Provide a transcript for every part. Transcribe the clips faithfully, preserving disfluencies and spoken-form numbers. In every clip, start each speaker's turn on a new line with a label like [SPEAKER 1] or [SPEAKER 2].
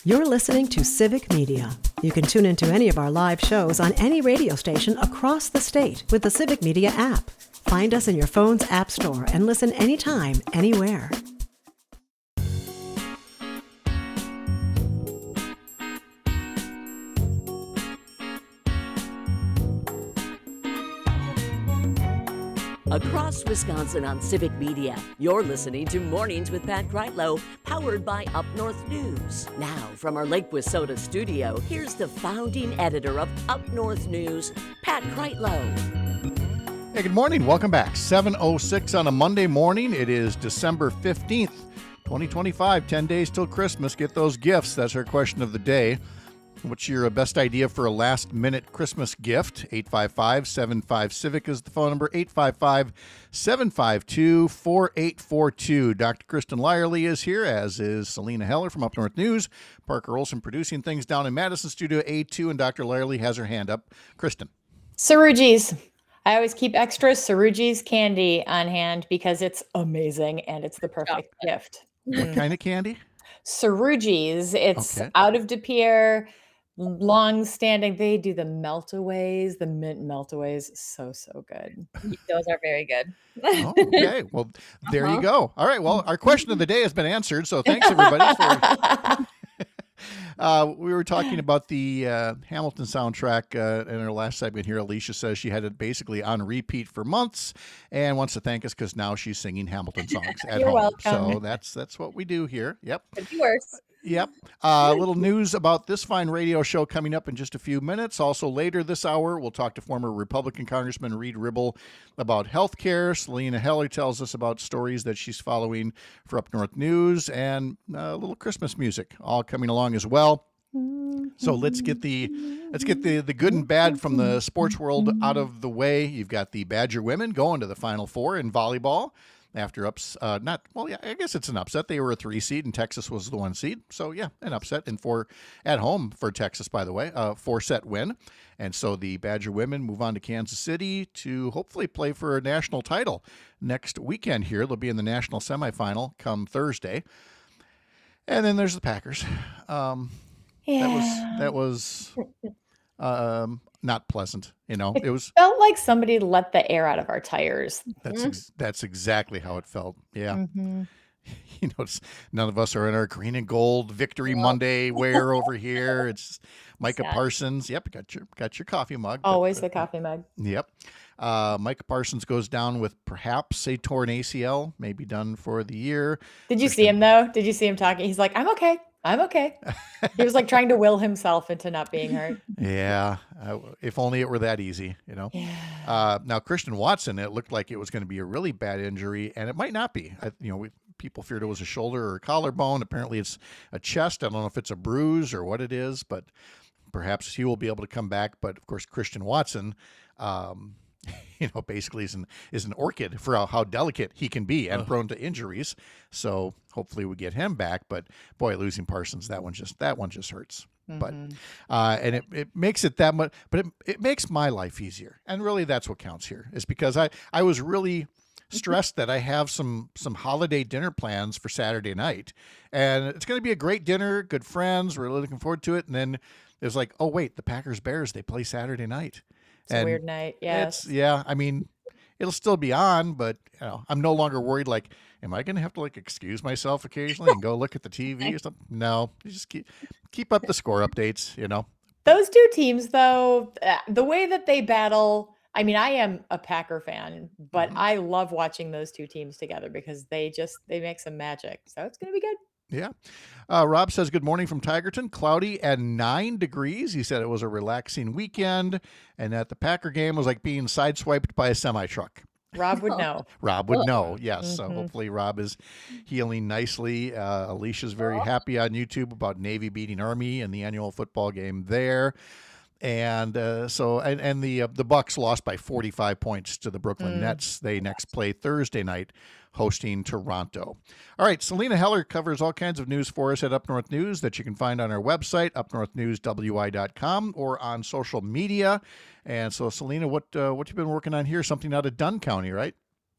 [SPEAKER 1] You're listening to Civic Media. You can tune into any of our live shows on any radio station across the state with the Civic Media app. Find us in your phone's app store and listen anytime, anywhere.
[SPEAKER 2] Across Wisconsin on Civic Media, you're listening to Mornings with Pat Kreitlow, powered by Up North News. Now, from our Lake Wissota studio, here's the founding editor of Up North News, Pat Kreitlow.
[SPEAKER 3] Hey, good morning. Welcome back. seven oh six on a Monday morning. It is December fifteenth, twenty twenty-five. ten days till Christmas. Get those gifts. That's our question of the day. What's your best idea for a last-minute Christmas gift? eight five five, seven five, CIVIC is the phone number, eight five five, seven five two, four eight four two. Doctor Kristen Lyerly is here, as is Selena Heller from Up North News. Parker Olson producing things down in Madison Studio A two, and Doctor Lyerly has her hand up. Kristen.
[SPEAKER 4] Cerrugi's. I always keep extra Cerrugi's candy on hand because it's amazing and it's the perfect oh. gift.
[SPEAKER 3] What kind of candy?
[SPEAKER 4] Cerrugi's. It's okay. Out of De Pere. Long-standing, they do the meltaways, the mint meltaways. So, so good.
[SPEAKER 5] Those are very good.
[SPEAKER 3] Oh, okay. Well, there uh-huh. you go. All right. Well, our question of the day has been answered. So thanks, everybody. For... uh, we were talking about the uh, Hamilton soundtrack uh, in our last segment here. Alicia says she had it basically on repeat for months and wants to thank us because now she's singing Hamilton songs at
[SPEAKER 4] You're
[SPEAKER 3] home.
[SPEAKER 4] welcome.
[SPEAKER 3] So that's that's what we do here. Yep.
[SPEAKER 5] Could be worse.
[SPEAKER 3] Yep. A uh, little news about this fine radio show coming up in just a few minutes. Also later this hour, we'll talk to former Republican Congressman Reed Ribble about health care. Selena Heller tells us about stories that she's following for Up North News, and a little Christmas music all coming along as well. So let's get the let's get the, the good and bad from the sports world out of the way. You've got the Badger women going to the Final Four in volleyball. After ups, uh, not, well, yeah, I guess it's an upset. They were a three seed and Texas was the one seed. So, yeah, an upset and four at home for Texas, by the way, a four set win. And so the Badger women move on to Kansas City to hopefully play for a national title next weekend here. They'll be in the national semifinal come Thursday. And then there's the Packers. Um,
[SPEAKER 4] yeah.
[SPEAKER 3] That was, that was um, not pleasant. You know,
[SPEAKER 4] it,
[SPEAKER 3] it was
[SPEAKER 4] felt like somebody let the air out of our tires.
[SPEAKER 3] That's ex- that's exactly how it felt. Yeah.
[SPEAKER 4] Mm-hmm.
[SPEAKER 3] You know, it's, none of us are in our green and gold Victory well. Monday wear over here. It's Micah Sad. Parsons. Yep, got your got your coffee mug.
[SPEAKER 4] Always
[SPEAKER 3] but,
[SPEAKER 4] the coffee mug.
[SPEAKER 3] Yep. Uh, Micah Parsons goes down with perhaps a torn A C L, maybe done for the year.
[SPEAKER 4] Did you Christian... see him though? Did you see him talking? He's like, I'm okay. I'm okay. He was like trying to will himself into not being hurt.
[SPEAKER 3] Yeah. Uh, if only it were that easy, you know?
[SPEAKER 4] Yeah.
[SPEAKER 3] Uh, now, Christian Watson, it looked like it was going to be a really bad injury, and it might not be. I, you know, we, people feared it was a shoulder or a collarbone. Apparently it's a chest. I don't know if it's a bruise or what it is, but perhaps he will be able to come back. But, of course, Christian Watson, um, you know, basically is an, is an orchid for how, how delicate he can be and uh-huh. prone to injuries. So hopefully we get him back. But boy, losing Parsons, that one just that one just hurts. Mm-hmm. But uh, and it, it makes it that much. But it it makes my life easier. And really, that's what counts here, is because I I was really stressed that I have some some holiday dinner plans for Saturday night, and it's going to be a great dinner, good friends. We're really looking forward to it. And then there's like, oh wait, the Packers Bears, they play Saturday night.
[SPEAKER 4] It's and a weird night. Yes.
[SPEAKER 3] Yeah. I mean, it'll still be on, but you know, I'm no longer worried. Like, am I going to have to like excuse myself occasionally and go look at the T V or something? No, you just keep, keep up the score updates, you know.
[SPEAKER 4] Those two teams, though, the way that they battle, I mean, I am a Packer fan, but mm-hmm. I love watching those two teams together because they just, they make some magic. So it's going to be good.
[SPEAKER 3] Yeah. Uh, Rob says, good morning from Tigerton. Cloudy and nine degrees. He said it was a relaxing weekend and that the Packer game was like being sideswiped by a semi-truck.
[SPEAKER 4] Rob would know.
[SPEAKER 3] Rob would know. Yes. Mm-hmm. So hopefully Rob is healing nicely. Uh, Alicia's very happy on YouTube about Navy beating Army in the annual football game there. And uh, so, and, and the uh, the Bucks lost by forty-five points to the Brooklyn mm. Nets. They next play Thursday night, hosting Toronto. All right, Selena Heller covers all kinds of news for us at Up North News that you can find on our website, up north news w i dot com, or on social media. And so, Selena, what uh, what you been working on here? Something out of Dunn County, right?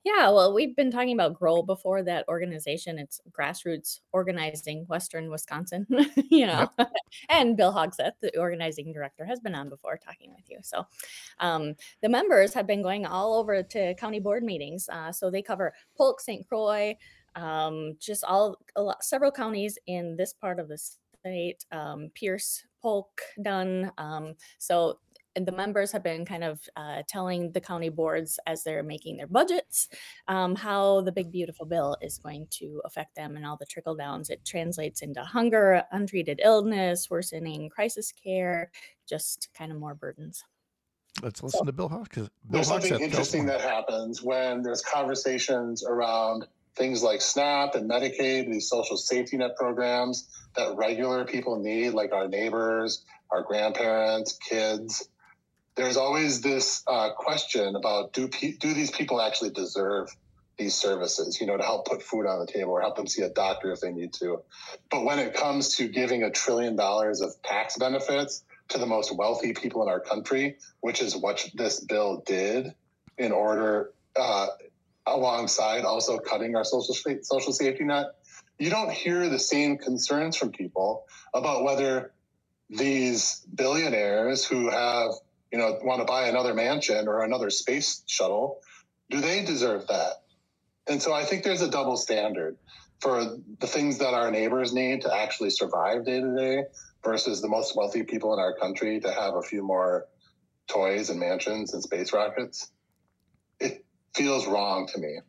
[SPEAKER 5] Yeah, well, we've been talking about GROW before, that organization. It's Grassroots Organizing Western Wisconsin, you know.
[SPEAKER 3] Yep.
[SPEAKER 5] And Bill Hogsett, the organizing director, has been on before talking with you. So um, the members have been going all over to county board meetings. Uh, so they cover Polk, Saint Croix, um, just all a lot, several counties in this part of the state, um, Pierce, Polk, Dunn. Um, so and the members have been kind of uh, telling the county boards as they're making their budgets um, how the big beautiful bill is going to affect them and all the trickle downs. It translates into hunger, untreated illness, worsening crisis care, just kind of more burdens.
[SPEAKER 3] Let's listen
[SPEAKER 5] So-
[SPEAKER 3] to Bill Hawks. Bill
[SPEAKER 6] There's something
[SPEAKER 3] Hogsett tells
[SPEAKER 6] interesting
[SPEAKER 3] more.
[SPEAKER 6] that happens when there's conversations around things like SNAP and Medicaid, these social safety net programs that regular people need, like our neighbors, our grandparents, kids. There's always this uh, question about do pe- do these people actually deserve these services, you know, to help put food on the table or help them see a doctor if they need to. But when it comes to giving a trillion dollars of tax benefits to the most wealthy people in our country, which is what this bill did in order, uh, alongside also cutting our social social safety net, you don't hear the same concerns from people about whether these billionaires who have, you know, want to buy another mansion or another space shuttle, do they deserve that? And so I think there's a double standard for the things that our neighbors need to actually survive day to day versus the most wealthy people in our country to have a few more toys and mansions and space rockets. It feels wrong to me.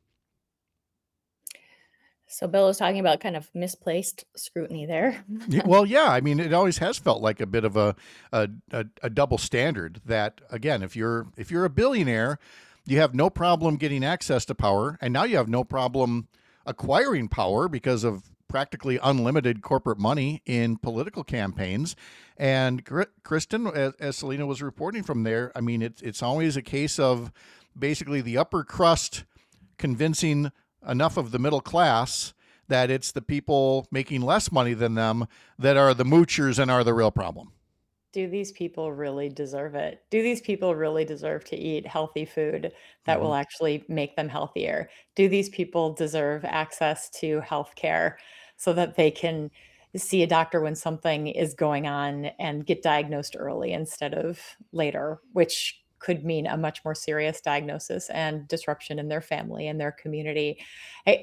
[SPEAKER 5] So Bill was talking about kind of misplaced scrutiny there.
[SPEAKER 3] Yeah, well, yeah. I mean, it always has felt like a bit of a, a a a double standard. That again, if you're if you're a billionaire, you have no problem getting access to power, and now you have no problem acquiring power because of practically unlimited corporate money in political campaigns. And Kristen, as, as Selena was reporting from there, I mean, it's it's always a case of basically the upper crust convincing enough of the middle class that it's the people making less money than them that are the moochers and are the real problem.
[SPEAKER 4] Do these people really deserve it? Do these people really deserve to eat healthy food that will actually make them healthier? Do these people deserve access to health care so that they can see a doctor when something is going on and get diagnosed early instead of later, which could mean a much more serious diagnosis and disruption in their family and their community? I,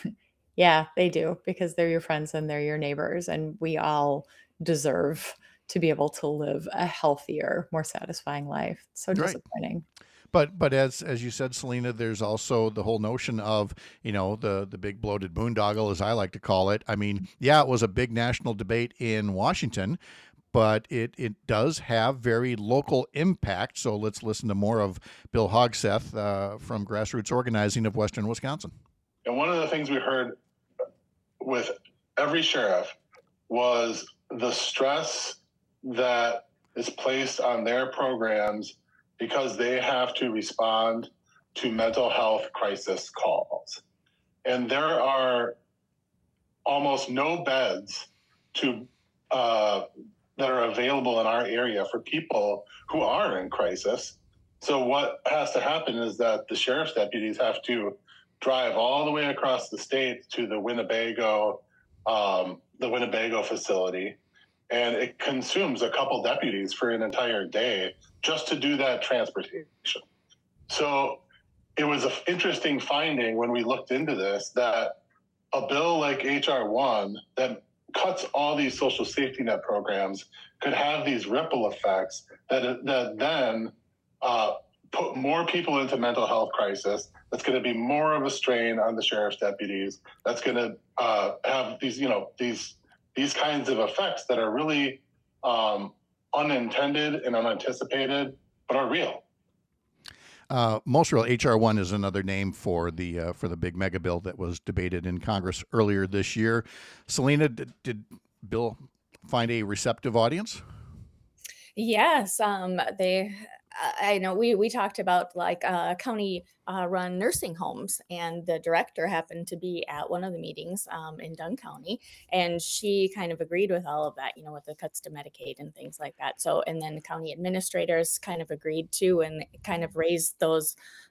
[SPEAKER 4] yeah, they do, because they're your friends and they're your neighbors, and we all deserve to be able to live a healthier, more satisfying life. It's so
[SPEAKER 3] Right.
[SPEAKER 4] disappointing.
[SPEAKER 3] But but as as you said, Selena, there's also the whole notion of, you know, the the big bloated boondoggle, as I like to call it. I mean, yeah, it was a big national debate in Washington, but it it does have very local impact. So let's listen to more of Bill Hogsett uh, from Grassroots Organizing of Western Wisconsin.
[SPEAKER 6] And one of the things we heard with every sheriff was the stress that is placed on their programs because they have to respond to mental health crisis calls. And there are almost no beds to uh, that are available in our area for people who are in crisis. So what has to happen is that the sheriff's deputies have to drive all the way across the state to the Winnebago, um, the Winnebago facility, and it consumes a couple deputies for an entire day just to do that transportation. So it was an interesting finding when we looked into this that a bill like H R one that cuts all these social safety net programs could have these ripple effects that that then uh, put more people into mental health crisis. That's going to be more of a strain on the sheriff's deputies. That's going to uh, have these, you know, these these kinds of effects that are really um, unintended and unanticipated, but are real.
[SPEAKER 3] Uh, most real H R one is another name for the uh, for the big mega bill that was debated in Congress earlier this year. Selena, did, did Bill find a receptive audience?
[SPEAKER 5] Yes, um, they. I know we we talked about like uh, county uh, run nursing homes. And the director happened to be at one of the meetings um, in Dunn County. And she kind of agreed with all of that, you know, with the cuts to Medicaid and things like that. So, and then the county administrators kind of agreed too, and kind of raised those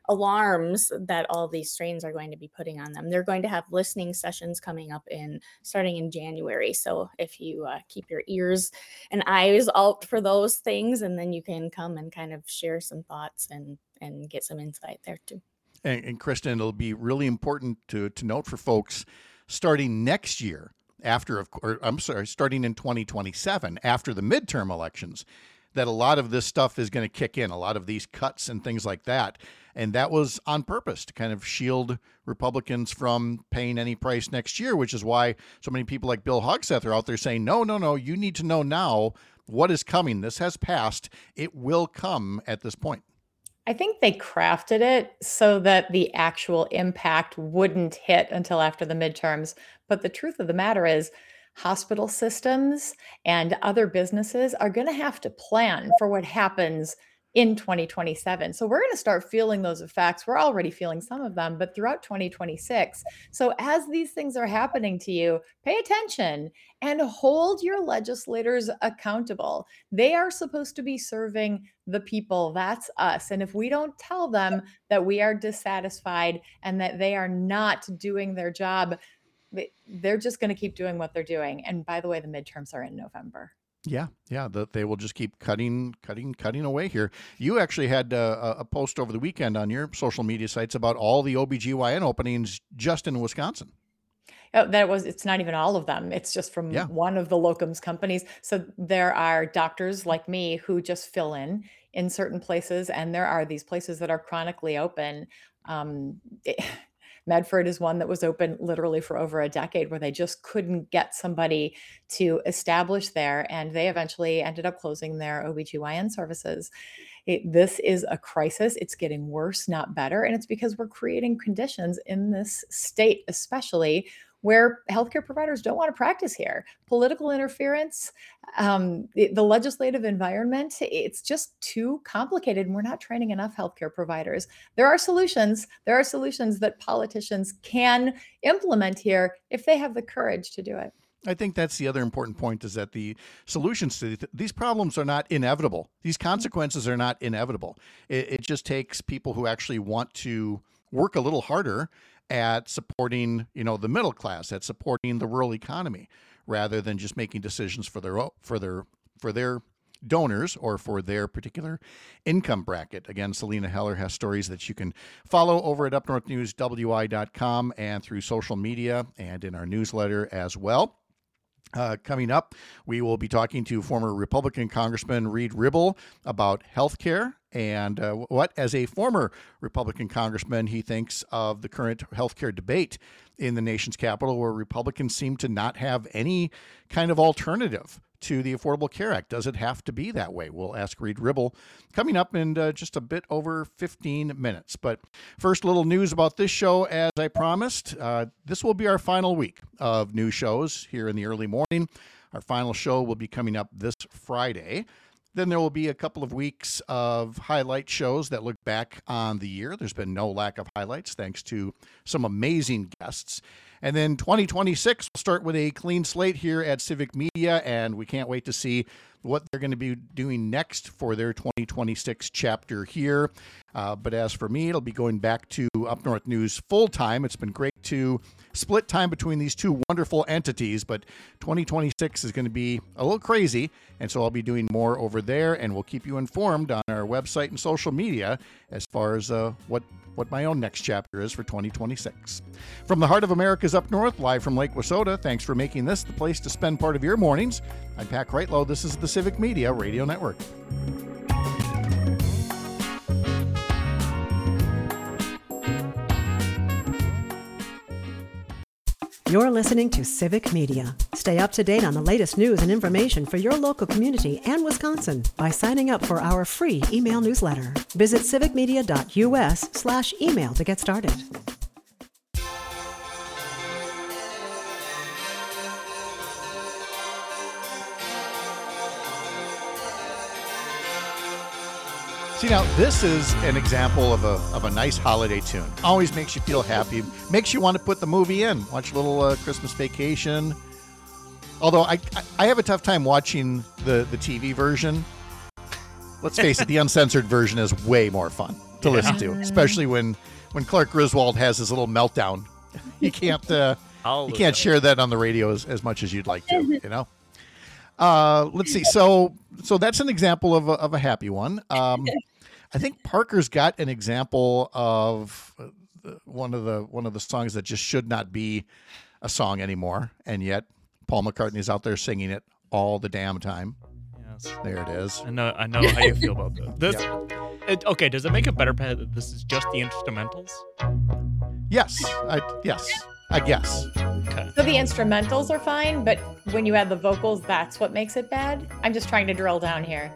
[SPEAKER 5] alarms that all these strains are going to be putting on them. They're going to have listening sessions coming up in starting in January. So if you uh, keep your ears and eyes out for those things, and then you can come and kind of share some thoughts and and get some insight there too.
[SPEAKER 3] And, and Kristen, it'll be really important to to note for folks starting next year, after of or I'm sorry, starting in twenty twenty-seven, after the midterm elections, that a lot of this stuff is going to kick in, a lot of these cuts and things like that. And that was on purpose to kind of shield Republicans from paying any price next year, which is why so many people like Bill Hogseth are out there saying, no, no, no, you need to know now what is coming. This has passed. It will come at this point.
[SPEAKER 4] I think they crafted it so that the actual impact wouldn't hit until after the midterms. But the truth of the matter is, hospital systems and other businesses are going to have to plan for what happens in twenty twenty-seven. So we're going to start feeling those effects. We're already feeling some of them, but throughout twenty twenty-six. So as these things are happening to you, pay attention and hold your legislators accountable. They are supposed to be serving the people. That's us. And if we don't tell them that we are dissatisfied and that they are not doing their job, they're just going to keep doing what they're doing. And by the way, the midterms are in November.
[SPEAKER 3] Yeah, yeah, the, they will just keep cutting, cutting, cutting away here. You actually had uh, a post over the weekend on your social media sites about all the O B G Y N openings just in Wisconsin.
[SPEAKER 4] Oh, that was, it's not even all of them. It's just from
[SPEAKER 3] Yeah.
[SPEAKER 4] one of the locums companies. So there are doctors like me who just fill in in certain places, and there are these places that are chronically open. Um, it, Medford is one that was open literally for over a decade, where they just couldn't get somebody to establish there. And they eventually ended up closing their O B G Y N services. It, this is a crisis. It's getting worse, not better. And it's because we're creating conditions in this state, especially, where healthcare providers don't want to practice here. Political interference, um, the, the legislative environment, it's just too complicated, and we're not training enough healthcare providers. There are solutions. There are solutions that politicians can implement here if they have the courage to do it.
[SPEAKER 3] I think that's the other important point, is that the solutions to th- these problems are not inevitable. These consequences are not inevitable. It, it just takes people who actually want to work a little harder at supporting, you know, the middle class, at supporting the rural economy, rather than just making decisions for their for their for their donors or for their particular income bracket. Again, Selena Heller has stories that you can follow over at up north news w i dot com and through social media and in our newsletter as well. Uh, coming up, we will be talking to former Republican Congressman Reed Ribble about health care and uh, what, as a former Republican congressman, he thinks of the current health care debate in the nation's capital, where Republicans seem to not have any kind of alternative to the Affordable Care Act. Does it have to be that way? We'll ask Reed Ribble coming up in uh, just a bit over fifteen minutes. But first, little news about this show, as I promised. Uh, this will be our final week of new shows here in the early morning. Our final show will be coming up this Friday. Then there will be a couple of weeks of highlight shows that look back on the year. There's been no lack of highlights, thanks to some amazing guests. And then twenty twenty-six, we'll start with a clean slate here at Civic Media, and we can't wait to see what they're going to be doing next for their twenty twenty-six chapter here. Uh, but as for me, it'll be going back to Up North News full-time. It's been great to split time between these two wonderful entities, but twenty twenty-six is going to be a little crazy, and so I'll be doing more over there, and we'll keep you informed on our website and social media as far as uh, what what my own next chapter is for twenty twenty-six. From the heart of America's Up North, live from Lake Wissota, thanks for making this the place to spend part of your mornings. I'm Pat Kreitlow. This is the Civic Media Radio Network.
[SPEAKER 1] You're listening to Civic Media. Stay up to date on the latest news and information for your local community and Wisconsin by signing up for our free email newsletter. Visit civicmedia.us slash email to get started.
[SPEAKER 3] See, now, this is an example of a of a nice holiday tune. Always makes you feel happy. Makes you want to put the movie in. Watch a little uh, Christmas Vacation. Although I I have a tough time watching the, the T V version. Let's face it, the uncensored version is way more fun to yeah. listen to, especially when, when Clark Griswold has his little meltdown. You can't uh, you can't share that on the radio as, as much as you'd like to, you know? Uh, let's see. So so that's an example of a, of a happy one. Um, I think Parker's got an example of one of the one of the songs that just should not be a song anymore, and yet Paul McCartney's out there singing it all the damn time.
[SPEAKER 7] Yes.
[SPEAKER 3] There it is.
[SPEAKER 7] I know. I know how you feel about this. This. Yeah. It, okay. Does it make it better that this is just the instrumentals?
[SPEAKER 3] Yes. I, yes. I guess.
[SPEAKER 7] Okay.
[SPEAKER 4] So the instrumentals are fine, but when you add the vocals, that's what makes it bad. I'm just trying to drill down here.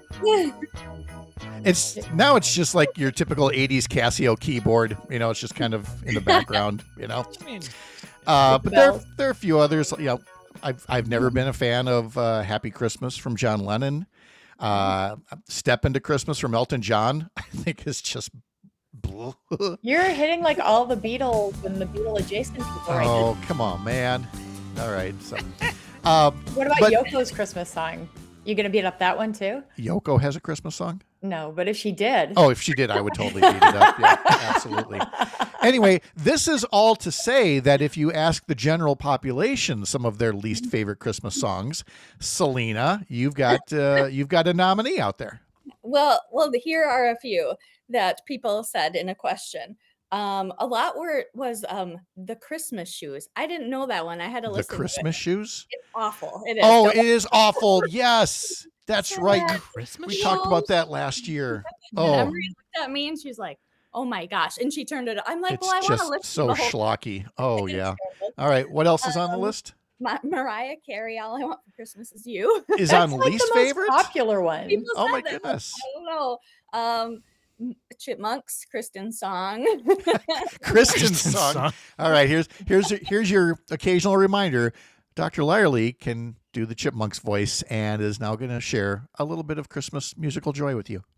[SPEAKER 3] It's now it's just like your typical eighties Casio keyboard. You know, it's just kind of in the background. You know, uh, but there there are a few others. You know, I've I've never been a fan of uh, "Happy Christmas" from John Lennon. Uh, "Step Into Christmas" from Elton John, I think is just.
[SPEAKER 4] You're hitting like all the Beatles and the Beatle adjacent people. Right
[SPEAKER 3] oh, now. Come on, man. All right. So, uh,
[SPEAKER 4] what about
[SPEAKER 3] but,
[SPEAKER 4] Yoko's Christmas song? You gonna beat up that one too?
[SPEAKER 3] Yoko has a Christmas song?
[SPEAKER 4] No, but if she did.
[SPEAKER 3] Oh, if she did, I would totally beat it up. Yeah, absolutely. Anyway, this is all to say that if you ask the general population some of their least favorite Christmas songs, Selena, you've got uh, you've got a nominee out there.
[SPEAKER 5] Well, well, here are a few that people said in a question. Um, a lot were was um the Christmas shoes. I didn't know that one. I had to listen.
[SPEAKER 3] The Christmas
[SPEAKER 5] to it.
[SPEAKER 3] shoes?
[SPEAKER 5] It's awful. It is.
[SPEAKER 3] Oh,
[SPEAKER 5] Don't
[SPEAKER 3] it is awful. Yes, that's right.
[SPEAKER 7] Christmas
[SPEAKER 3] we
[SPEAKER 7] shoes?
[SPEAKER 3] talked about that last year. Oh,
[SPEAKER 5] Emery looked at me and she's like, "Oh my gosh!" And she turned it. I'm like,
[SPEAKER 3] it's
[SPEAKER 5] "Well, I want to
[SPEAKER 3] just
[SPEAKER 5] listen."
[SPEAKER 3] so
[SPEAKER 5] to the whole
[SPEAKER 3] schlocky. Oh yeah. All right. What else is on the
[SPEAKER 5] Um,
[SPEAKER 3] list?
[SPEAKER 5] Ma- Mariah Carey, "All I Want for Christmas Is You."
[SPEAKER 3] Is
[SPEAKER 4] That's
[SPEAKER 3] on
[SPEAKER 4] like
[SPEAKER 3] least
[SPEAKER 4] the most
[SPEAKER 3] favorite?
[SPEAKER 4] popular one.
[SPEAKER 5] People
[SPEAKER 3] Oh
[SPEAKER 5] said
[SPEAKER 3] my
[SPEAKER 5] that.
[SPEAKER 3] goodness.
[SPEAKER 5] I don't know. Um, Chipmunks, Kristen song.
[SPEAKER 3] Kristen's song. All right, here's here's here's your occasional reminder. Doctor Lyerly can do the Chipmunks voice and is now going to share a little bit of Christmas musical joy with you.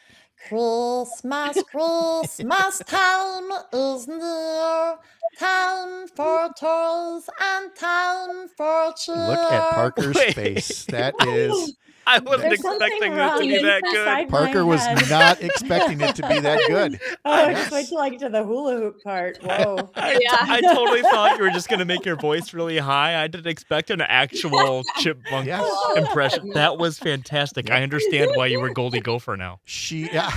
[SPEAKER 8] Christmas, Christmas time is near. Time for toys and time for cheer.
[SPEAKER 3] Look at Parker's
[SPEAKER 7] Wait.
[SPEAKER 3] face. That is.
[SPEAKER 7] I wasn't
[SPEAKER 4] There's something
[SPEAKER 7] expecting this
[SPEAKER 4] wrong
[SPEAKER 7] to be that good.
[SPEAKER 4] inside
[SPEAKER 3] Parker
[SPEAKER 4] my
[SPEAKER 3] was
[SPEAKER 4] head.
[SPEAKER 3] not expecting it to be that good.
[SPEAKER 4] Oh, just wait till I get to the hula hoop part. Whoa.
[SPEAKER 7] I,
[SPEAKER 5] Yeah.
[SPEAKER 7] I totally thought you were just going to make your voice really high. I didn't expect an actual chipmunk
[SPEAKER 3] Yes.
[SPEAKER 7] impression. That was fantastic. I understand why you were Goldie Gopher now.
[SPEAKER 3] She yeah.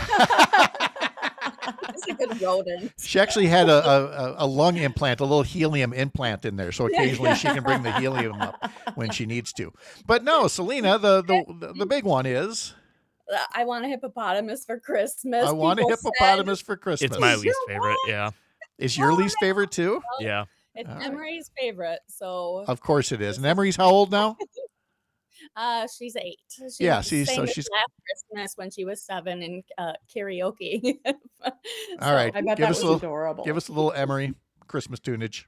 [SPEAKER 5] It's a good rodent.
[SPEAKER 3] She actually had a, a, a lung implant, a little helium implant in there. So occasionally she can bring the helium up when she needs to. But no, Selena, the the, the big one is
[SPEAKER 5] I Want a Hippopotamus for Christmas.
[SPEAKER 3] I want a
[SPEAKER 5] People
[SPEAKER 3] hippopotamus for Christmas.
[SPEAKER 7] It's my least favorite. Yeah.
[SPEAKER 3] Is your least favorite too?
[SPEAKER 7] Yeah.
[SPEAKER 5] Said it's
[SPEAKER 3] All right.
[SPEAKER 5] Emery's favorite. So
[SPEAKER 3] Of course it is. And Emery's how old now?
[SPEAKER 5] uh, she's eight. She
[SPEAKER 3] Yeah, she's-
[SPEAKER 5] sang
[SPEAKER 3] so
[SPEAKER 5] this
[SPEAKER 3] she's-
[SPEAKER 5] last Christmas when she was seven in uh, karaoke.
[SPEAKER 3] All right.
[SPEAKER 4] I bet
[SPEAKER 3] Give
[SPEAKER 4] that
[SPEAKER 3] us
[SPEAKER 4] was
[SPEAKER 3] a little,
[SPEAKER 4] adorable.
[SPEAKER 3] give us a little Emery Christmas tunage.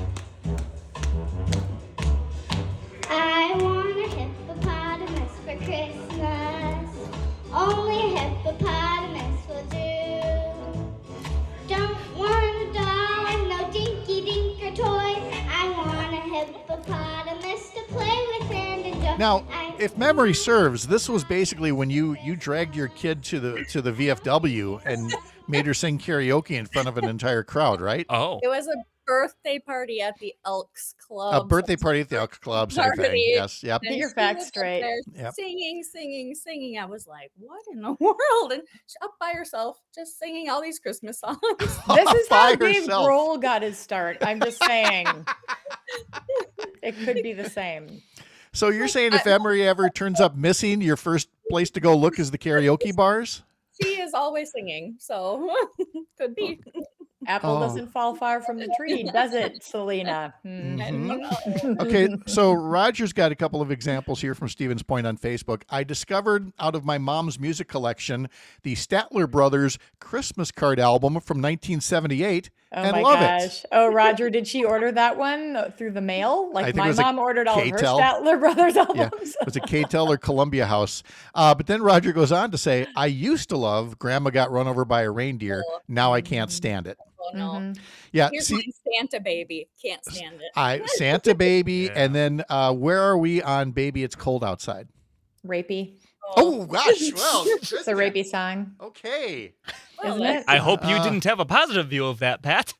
[SPEAKER 9] I want a hippopotamus for Christmas. Only a hippopotamus will do. Don't want a doll and no dinky dinker toys. I want a hippopotamus to play with and enjoy.
[SPEAKER 3] Now,
[SPEAKER 9] I
[SPEAKER 3] if memory serves, this was basically when you you dragged your kid to the to the V F W and made her sing karaoke in front of an entire crowd, right?
[SPEAKER 7] Oh.
[SPEAKER 5] It was a birthday party at the Elks Club.
[SPEAKER 3] A birthday party at the Elks Club, same thing.
[SPEAKER 5] Party.
[SPEAKER 3] Yes, yep.
[SPEAKER 4] Get your
[SPEAKER 5] she
[SPEAKER 4] facts
[SPEAKER 5] was up
[SPEAKER 4] straight.
[SPEAKER 5] there
[SPEAKER 3] Yep.
[SPEAKER 5] Singing, singing, singing. I was like, what in the world? And she's up by herself, just singing all these Christmas songs.
[SPEAKER 4] This is how
[SPEAKER 3] By
[SPEAKER 4] Dave
[SPEAKER 3] herself.
[SPEAKER 4] Grohl got his start. I'm just saying. It could be the same.
[SPEAKER 3] So you're saying if Emery ever turns up missing, your first place to go look is the karaoke bars?
[SPEAKER 5] She is always singing, so could be.
[SPEAKER 4] Apple
[SPEAKER 3] Oh.
[SPEAKER 4] doesn't fall far from the tree, does it, Selena? Hmm.
[SPEAKER 5] I don't know.
[SPEAKER 3] Okay, so Roger's got a couple of examples here from Stevens Point on Facebook. I discovered out of my mom's music collection the Statler Brothers Christmas card album from nineteen seventy-eight.
[SPEAKER 4] Oh
[SPEAKER 3] and
[SPEAKER 4] my
[SPEAKER 3] love
[SPEAKER 4] gosh.
[SPEAKER 3] it.
[SPEAKER 4] Oh, Roger, did she order that one through the mail?
[SPEAKER 3] I
[SPEAKER 4] Like
[SPEAKER 3] think it
[SPEAKER 4] my
[SPEAKER 3] was a
[SPEAKER 4] mom ordered all of her
[SPEAKER 3] K-tel.
[SPEAKER 4] Statler Brothers
[SPEAKER 3] Yeah,
[SPEAKER 4] albums.
[SPEAKER 3] it was a K-tel or Columbia House. Uh, but then Roger goes on to say, I used to love Grandma Got Run Over by a Reindeer.
[SPEAKER 5] Oh.
[SPEAKER 3] Now I can't stand it.
[SPEAKER 5] Oh no.
[SPEAKER 4] Mhm.
[SPEAKER 3] Yeah,
[SPEAKER 5] Here's
[SPEAKER 3] see,
[SPEAKER 5] my Santa baby. Can't stand it.
[SPEAKER 3] I Santa Baby,
[SPEAKER 7] Yeah.
[SPEAKER 3] and then uh, where are we on Baby It's Cold Outside?
[SPEAKER 4] Rapey.
[SPEAKER 3] Oh, gosh, well,
[SPEAKER 4] It's a rapey song,
[SPEAKER 3] Okay.
[SPEAKER 5] Well,
[SPEAKER 4] isn't
[SPEAKER 5] that's-
[SPEAKER 4] it?
[SPEAKER 7] I hope you
[SPEAKER 3] Uh,
[SPEAKER 7] didn't have a positive view of that, Pat.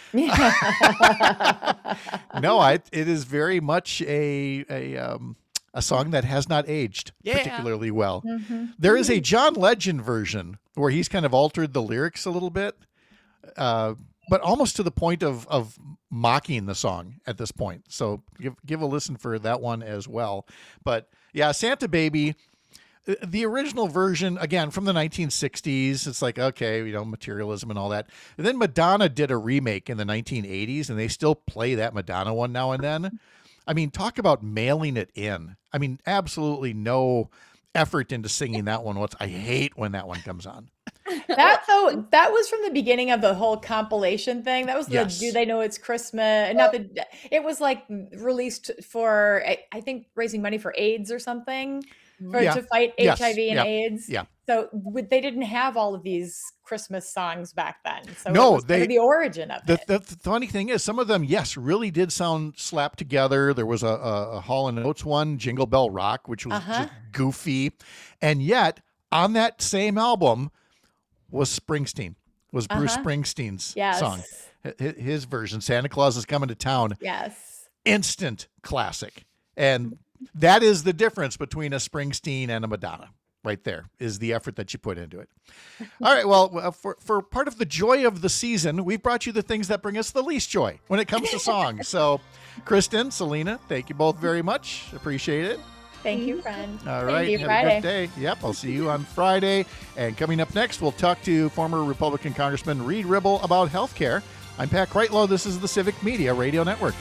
[SPEAKER 3] No, I, it is very much a a um, a song that has not aged
[SPEAKER 7] Yeah.
[SPEAKER 3] particularly well.
[SPEAKER 4] Mhm.
[SPEAKER 3] There is a John Legend version where he's kind of altered the lyrics a little bit, uh, but almost to the point of of mocking the song at this point. So give give a listen for that one as well. But yeah, Santa Baby, uh, the original version, again from the nineteen sixties. It's like, okay, you know, materialism and all that. And then Madonna did a remake in the nineteen eighties, and they still play that Madonna one now and then. I mean, talk about mailing it in. I mean, absolutely no effort into singing that one. What's I hate when that one comes on.
[SPEAKER 4] That though, that was from the beginning of the whole compilation thing. That was the
[SPEAKER 3] Yes.
[SPEAKER 4] Do They Know It's Christmas? Not the. It was like released for I, I think raising money for AIDS or something, for
[SPEAKER 3] Yeah.
[SPEAKER 4] to fight
[SPEAKER 3] Yes.
[SPEAKER 4] H I V and
[SPEAKER 3] Yeah.
[SPEAKER 4] AIDS.
[SPEAKER 3] Yeah.
[SPEAKER 4] So w- they didn't have all of these Christmas songs back then. So
[SPEAKER 3] No,
[SPEAKER 4] it was kind
[SPEAKER 3] they-
[SPEAKER 4] of the origin of
[SPEAKER 3] The,
[SPEAKER 4] it.
[SPEAKER 3] the, the funny thing is, some of them, yes, really did sound slapped together. There was a, a, a Hall and Oates one, Jingle Bell Rock, which was
[SPEAKER 4] Uh-huh.
[SPEAKER 3] just goofy. And yet, on that same album was Springsteen, was Bruce
[SPEAKER 4] Uh-huh.
[SPEAKER 3] Springsteen's
[SPEAKER 4] Yes.
[SPEAKER 3] song. H- h- His version, Santa Claus is Coming to Town,
[SPEAKER 4] Yes.
[SPEAKER 3] instant classic. And that is the difference between a Springsteen and a Madonna. Right there is the effort that you put into it. All right. Well, uh, for, for part of the joy of the season, we've brought you the things that bring us the least joy when it comes to songs. So, Kristen, Selena, thank you both very much. Appreciate it.
[SPEAKER 4] Thank you, friend.
[SPEAKER 3] All
[SPEAKER 4] Thank
[SPEAKER 3] right.
[SPEAKER 4] you,
[SPEAKER 3] Have
[SPEAKER 4] Friday.
[SPEAKER 3] a good day. Yep. I'll see you on Friday. And coming up next, we'll talk to former Republican Congressman Reed Ribble about health care. I'm Pat Kreitlow. This is the Civic Media Radio Network.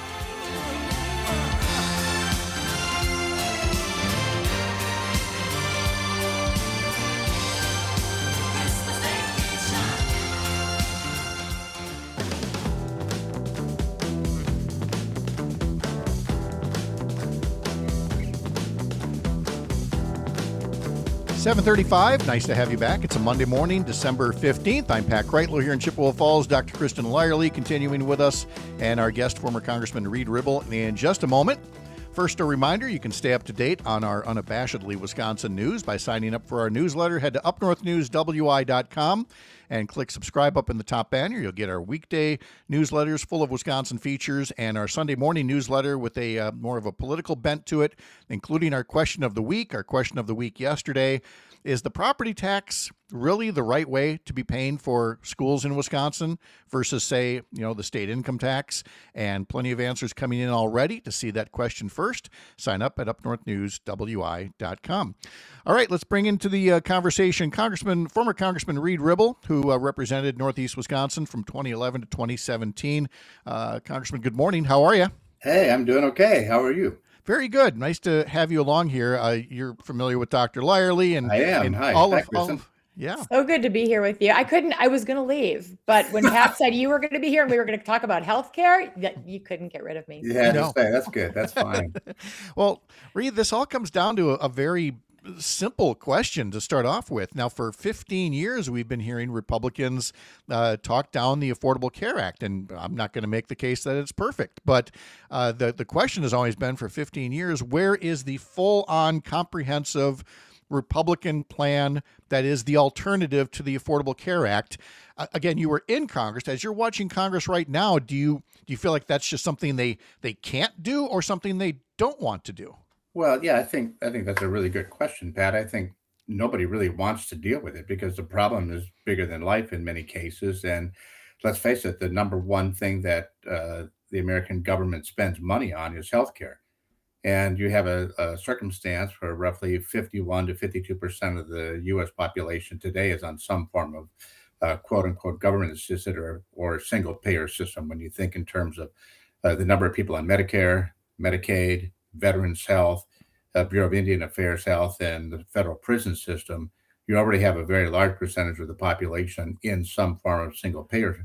[SPEAKER 3] seven thirty-five. Nice to have you back. It's a Monday morning, December fifteenth. I'm Pat Kreitlow here in Chippewa Falls. Doctor Kristen Lyerly continuing with us, and our guest, former Congressman Reed Ribble, in just a moment. First, a reminder, you can stay up to date on our unabashedly Wisconsin news by signing up for our newsletter. Head to up north news w i dot com and click subscribe up in the top banner. You'll get our weekday newsletters full of Wisconsin features and our Sunday morning newsletter with a uh, more of a political bent to it, including our question of the week. Our question of the week yesterday: is the property tax really the right way to be paying for schools in Wisconsin versus, say, you know, the state income tax? And plenty of answers coming in already. To see that question first, sign up at up north news w i dot com. All right, let's bring into the uh, conversation Congressman, former Congressman Reed Ribble, who uh, represented Northeast Wisconsin from twenty eleven to twenty seventeen. Uh, Congressman, good morning. How are you?
[SPEAKER 10] Hey, I'm doing okay. How are you?
[SPEAKER 3] Very good. Nice to have you along here. Uh, you're familiar with Doctor Lyerly, and
[SPEAKER 10] I am.
[SPEAKER 3] and
[SPEAKER 10] Hi.
[SPEAKER 3] all
[SPEAKER 10] Hi,
[SPEAKER 3] of all
[SPEAKER 10] Kristen.
[SPEAKER 3] of- yeah.
[SPEAKER 4] So good to be here with you. I couldn't, I was going to leave, but when Pat said you were going to be here and we were going to talk about healthcare, that you couldn't get rid of me.
[SPEAKER 10] Yeah,
[SPEAKER 3] No.
[SPEAKER 10] just say, that's good. That's fine.
[SPEAKER 3] Well, Reed, this all comes down to a, a very simple question to start off with. Now, for fifteen years, we've been hearing Republicans uh, talk down the Affordable Care Act, and I'm not going to make the case that it's perfect, but uh, the, the question has always been for fifteen years, where is the full-on comprehensive Republican plan that is the alternative to the Affordable Care Act? Uh, again, you were in Congress. As you're watching Congress right now, do you do you feel like that's just something they they can't do or something they don't want to do?
[SPEAKER 10] Well, yeah, I think I think that's a really good question, Pat. I think nobody really wants to deal with it because the problem is bigger than life in many cases. And let's face it, the number one thing that uh, the American government spends money on is healthcare. And you have a, a circumstance where roughly fifty-one to fifty-two percent of the U S population today is on some form of uh, quote unquote government assisted or, or single payer system. When you think in terms of uh, the number of people on Medicare, Medicaid, Veterans Health, uh, Bureau of Indian Affairs Health, and the federal prison system, you already have a very large percentage of the population in some form of single payer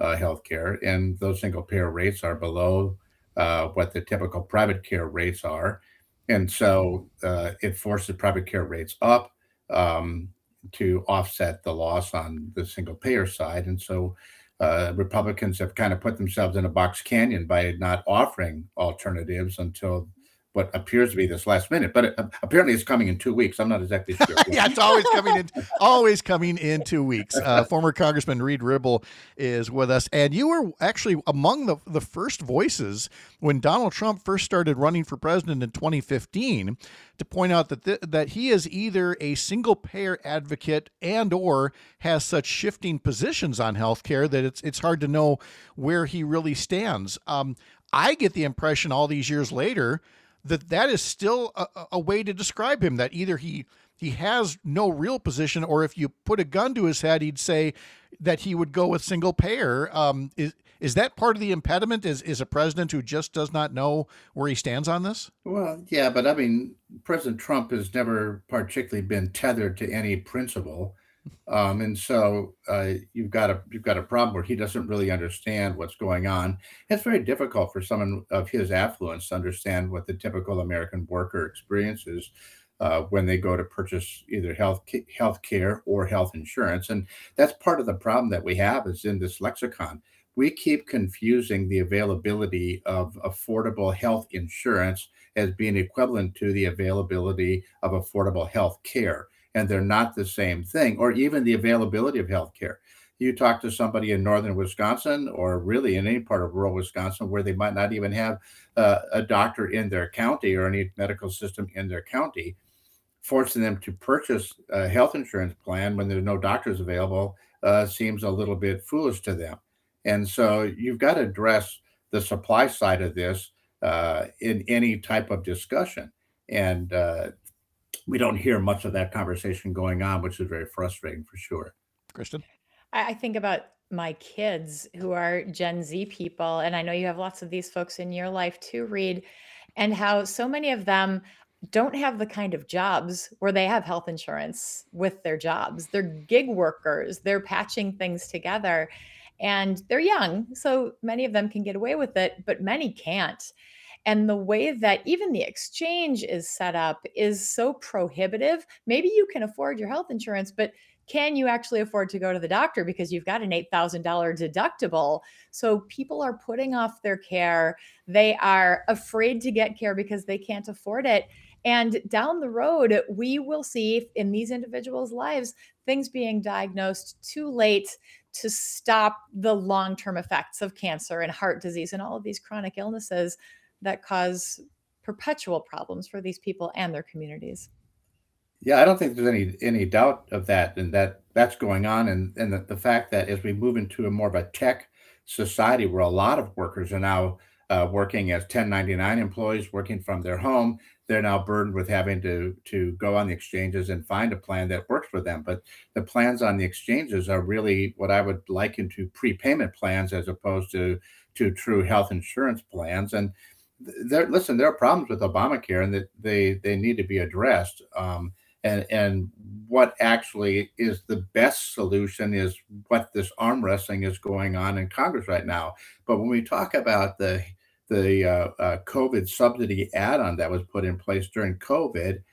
[SPEAKER 10] uh, health care, and those single payer rates are below uh, what the typical private care rates are. And so uh, it forces private care rates up um, to offset the loss on the single payer side. And so uh, Republicans have kind of put themselves in a box canyon by not offering alternatives until what appears to be this last minute, but it, apparently it's coming in two weeks. I'm not exactly sure.
[SPEAKER 3] Yeah, it's always coming in, always coming in two weeks. Uh, former Congressman Reed Ribble is with us, and you were actually among the the first voices when Donald Trump first started running for president in twenty fifteen to point out that th- that he is either a single payer advocate and or has such shifting positions on healthcare that it's it's hard to know where he really stands. Um, I get the impression all these years later that that is still a, a way to describe him, that either he he has no real position, or if you put a gun to his head, he'd say that he would go with single payer. Um, is is that part of the impediment? Is is a president who just does not know where he stands on this?
[SPEAKER 10] Well, yeah, but I mean, President Trump has never particularly been tethered to any principle. Um, and so uh, you've got a you've got a problem where he doesn't really understand what's going on. It's very difficult for someone of his affluence to understand what the typical American worker experiences uh, when they go to purchase either health health care or health insurance. And that's part of the problem that we have is in this lexicon. We keep confusing the availability of affordable health insurance as being equivalent to the availability of affordable health care. And they're not the same thing, or even the availability of healthcare. You talk to somebody in northern Wisconsin, or really in any part of rural Wisconsin, where they might not even have uh, a doctor in their county or any medical system in their county, forcing them to purchase a health insurance plan when there's no doctors available uh, seems a little bit foolish to them. And so you've got to address the supply side of this uh, in any type of discussion. And uh, we don't hear much of that conversation going on, which is very frustrating for sure.
[SPEAKER 3] Kristen?
[SPEAKER 4] I I think about my kids who are Gen Z people, and I know you have lots of these folks in your life too, Reed, and how so many of them don't have the kind of jobs where they have health insurance with their jobs. They're gig workers, they're patching things together, and they're young, so many of them can get away with it, but many can't. And the way that even the exchange is set up is so prohibitive. Maybe you can afford your health insurance, but can you actually afford to go to the doctor because you've got an eight thousand dollars deductible? So people are putting off their care. They are afraid to get care because they can't afford it. And down the road, we will see in these individuals' lives things being diagnosed too late to stop the long-term effects of cancer and heart disease and all of these chronic illnesses that cause perpetual problems for these people and their communities.
[SPEAKER 10] Yeah, I don't think there's any any doubt of that, and that that's going on, and and the, the fact that as we move into a more of a tech society where a lot of workers are now uh, working as ten ninety-nine employees, working from their home, they're now burdened with having to to go on the exchanges and find a plan that works for them. But the plans on the exchanges are really what I would liken to prepayment plans as opposed to to true health insurance plans. And there, listen, there are problems with Obamacare, and that they they need to be addressed. Um, and and what actually is the best solution is what this arm wrestling is going on in Congress right now. But when we talk about the the uh, uh, COVID subsidy add-on that was put in place during COVID,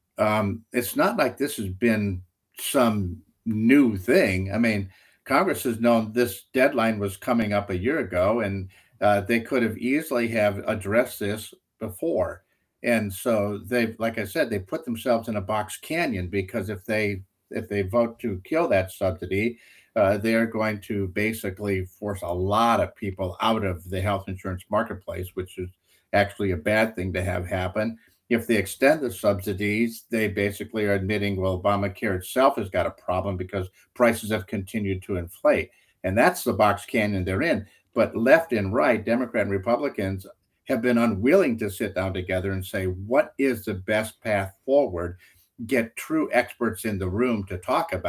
[SPEAKER 10] um, it's not like this has been some new thing. I mean, Congress has known this deadline was coming up a year ago, and uh, they could have easily have addressed this before. And so they, like I said, they put themselves in a box canyon, because if they if they vote to kill that subsidy, uh, they're going to basically force a lot of people out of the health insurance marketplace, which is actually a bad thing to have happen. If they extend the subsidies, they basically are admitting, well, Obamacare itself has got a problem because prices have continued to inflate. And that's the box canyon they're in. But left and right, Democrat and Republicans have been unwilling to sit down together and say, what is the best path forward? Get true experts in the room to talk about it.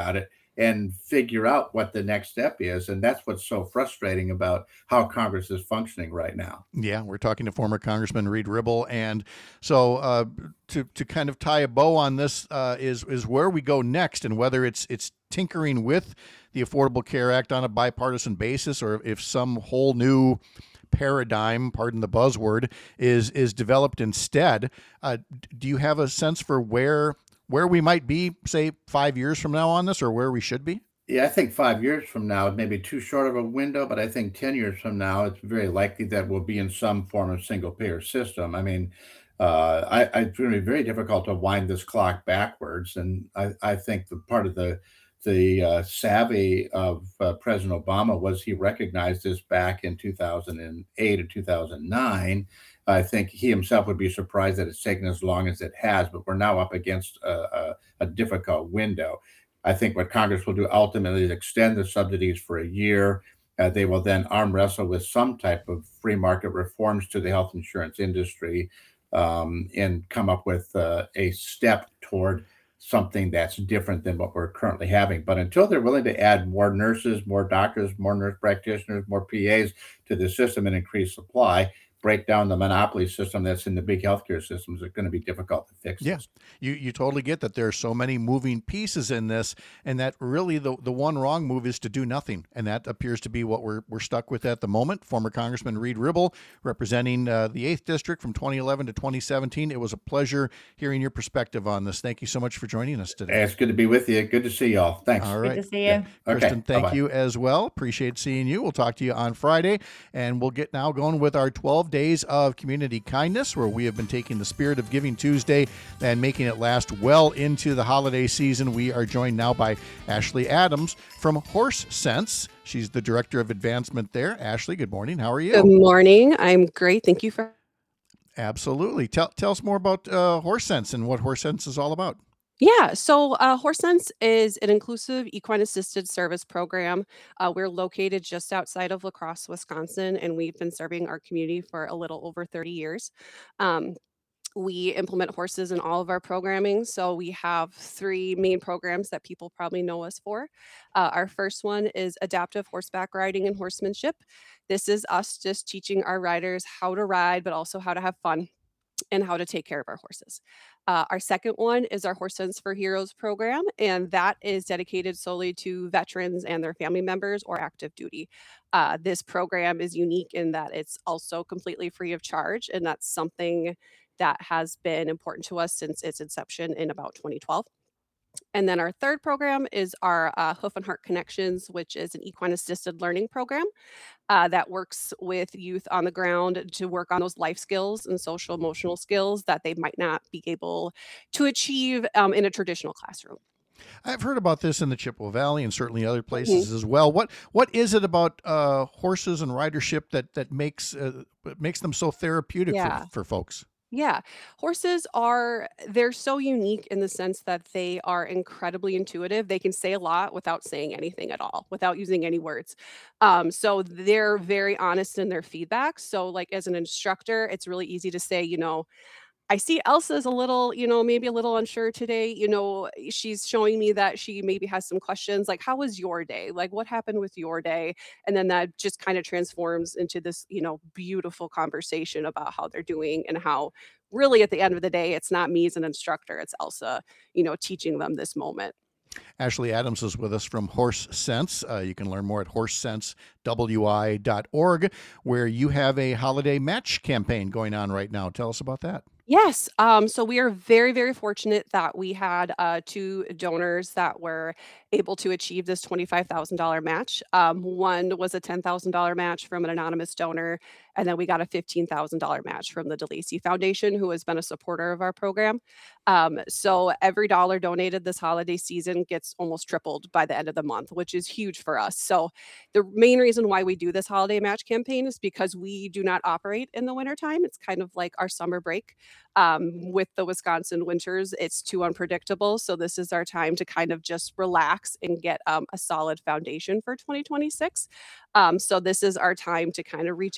[SPEAKER 10] and figure out what the next step is. And that's what's so frustrating about how Congress is functioning right now.
[SPEAKER 3] Yeah, we're talking to former Congressman Reed Ribble. And so uh, to to kind of tie a bow on this uh, is is where we go next, and whether it's it's tinkering with the Affordable Care Act on a bipartisan basis, or if some whole new paradigm, pardon the buzzword, is is developed instead. Uh, do you have a sense for where where we might be, say, five years from now on this, or where we should be?
[SPEAKER 10] Yeah, I think five years from now, it may be too short of a window, but I think ten years from now, it's very likely that we'll be in some form of single payer system. I mean, uh, I, I, it's going to be very difficult to wind this clock backwards. And I, I think the part of the the uh, savvy of uh, President Obama was he recognized this back in two thousand eight or two thousand nine. I think he himself would be surprised that it's taken as long as it has, but we're now up against a, a, a difficult window. I think what Congress will do ultimately is extend the subsidies for a year. Uh, they will then arm wrestle with some type of free market reforms to the health insurance industry um, and come up with uh, a step toward something that's different than what we're currently having. But until they're willing to add more nurses, more doctors, more nurse practitioners, more P As to the system and increase supply, break down the monopoly system that's in the big healthcare systems, it's going to be difficult to fix.
[SPEAKER 3] Yeah,
[SPEAKER 10] this.
[SPEAKER 3] you you totally get that there are so many moving pieces in this, and that really the the one wrong move is to do nothing, and that appears to be what we're we're stuck with at the moment. Former Congressman Reed Ribble, representing uh, the eighth District from twenty eleven to twenty seventeen. It was a pleasure hearing your perspective on this. Thank you so much for joining us today.
[SPEAKER 10] It's good to be with you. Good to see y'all. Thanks.
[SPEAKER 3] All right.
[SPEAKER 4] Good to see you.
[SPEAKER 10] Yeah. Okay.
[SPEAKER 3] Kristen, thank
[SPEAKER 10] Bye-bye.
[SPEAKER 3] you as well. Appreciate seeing you. We'll talk to you on Friday, and we'll get now going with our twelve days of community kindness, where we have been taking the spirit of Giving Tuesday and making it last well into the holiday season. We are joined now by Ashley Adams from Horse Sense. She's the Director of Advancement there. Ashley, good morning. How are you?
[SPEAKER 11] Good morning. I'm great. Thank you for.
[SPEAKER 3] Absolutely. Tell, tell us more about uh, Horse Sense and what Horse Sense is all about.
[SPEAKER 11] Yeah, so uh, HorseSense is an inclusive equine assisted service program. Uh, we're located just outside of La Crosse, Wisconsin, and we've been serving our community for a little over thirty years. Um, we implement horses in all of our programming. So we have three main programs that people probably know us for. Uh, our first one is adaptive horseback riding and horsemanship. This is us just teaching our riders how to ride, but also how to have fun and how to take care of our horses. Uh, our second one is our Horse Sense for Heroes program, and that is dedicated solely to veterans and their family members or active duty. Uh, this program is unique in that it's also completely free of charge, and that's something that has been important to us since its inception in about twenty twelve. And then our third program is our uh, Hoof and Heart Connections, which is an equine assisted learning program uh, that works with youth on the ground to work on those life skills and social emotional skills that they might not be able to achieve um, in a traditional classroom.
[SPEAKER 3] I've heard about this in the Chippewa Valley and certainly other places mm-hmm. as well. What what is it about uh, horses and ridership that that makes uh, makes them so therapeutic
[SPEAKER 11] Yeah.
[SPEAKER 3] for, for folks?
[SPEAKER 11] Yeah, horses are, they're so unique in the sense that they are incredibly intuitive. They can say a lot without saying anything at all, without using any words. Um, so they're very honest in their feedback. So like as an instructor, it's really easy to say, you know, I see Elsa's a little, you know, maybe a little unsure today. You know, she's showing me that she maybe has some questions like, how was your day? Like, what happened with your day? And then that just kind of transforms into this, you know, beautiful conversation about how they're doing and how really at the end of the day, it's not me as an instructor, it's Elsa, you know, teaching them this moment.
[SPEAKER 3] Ashley Adams is with us from Horse Sense. Uh, you can learn more at horse sense w i dot org, where you have a holiday match campaign going on right now. Tell us about that.
[SPEAKER 11] Yes. Um, so we are very, very fortunate that we had uh, two donors that were able to achieve this twenty-five thousand dollars match. Um, one was a ten thousand dollars match from an anonymous donor, and then we got a fifteen thousand dollars match from the DeLacy Foundation, who has been a supporter of our program. Um, so every dollar donated this holiday season gets almost tripled by the end of the month, which is huge for us. So the main reason why we do this holiday match campaign is because we do not operate in the wintertime. It's kind of like our summer break. Um, with the Wisconsin winters, it's too unpredictable. So this is our time to kind of just relax and get um, a solid foundation for twenty twenty-six. Um, so this is our time to kind of reach out to the